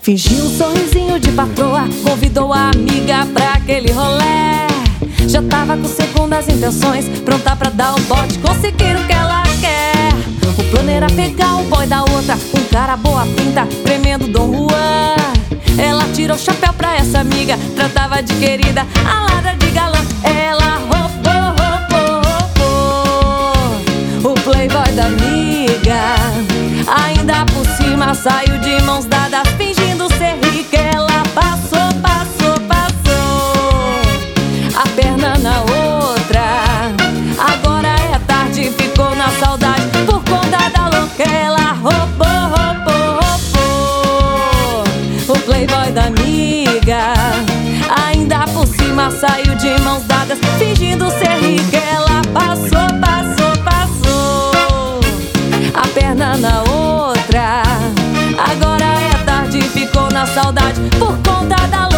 Fingiu um sorrisinho de patroa, convidou a amiga pra aquele rolê. Já tava com segundas intenções, pronta pra dar o bote, conseguir o que ela quer. O plano era pegar o boy da outra, um cara boa pinta, tremendo Dom Juan. Ela tirou o chapéu pra essa amiga, tratava de querida, alada de galã. Ela roubou o playboy da amiga. Ainda por cima saiu de mãos dadas, fingindo ser rica. Ela passou a perna na outra. Agora é tarde, ficou na saudade por conta da louca. Ela roubou o playboy da amiga. Ainda por cima saiu de mãos dadas, fingindo ser rica. Ela passou a perna na outra. Agora é tarde, ficou na saudade por conta da